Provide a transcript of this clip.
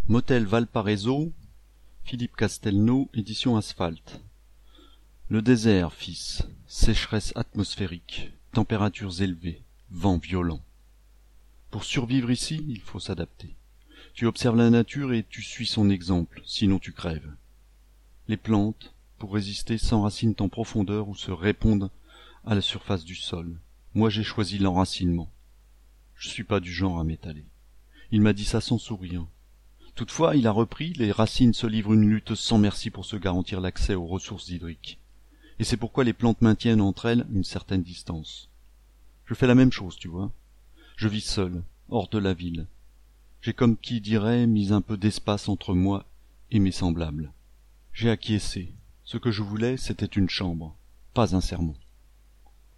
Motel Valparaiso, Philippe Castelnau, édition Asphalte. Le désert, fils, sécheresse atmosphérique, températures élevées, vent violent. Pour survivre ici, il faut s'adapter. Tu observes la nature et tu suis son exemple, sinon tu crèves. Les plantes, pour résister, s'enracinent en profondeur ou se répondent à la surface du sol. Moi j'ai choisi l'enracinement. Je suis pas du genre à m'étaler. Il m'a dit ça sans sourire. Toutefois, il a repris, les racines se livrent une lutte sans merci pour se garantir l'accès aux ressources hydriques. Et c'est pourquoi les plantes maintiennent entre elles une certaine distance. Je fais la même chose, tu vois. Je vis seul, hors de la ville. J'ai comme qui dirait mis un peu d'espace entre moi et mes semblables. J'ai acquiescé. Ce que je voulais, c'était une chambre, pas un sermon.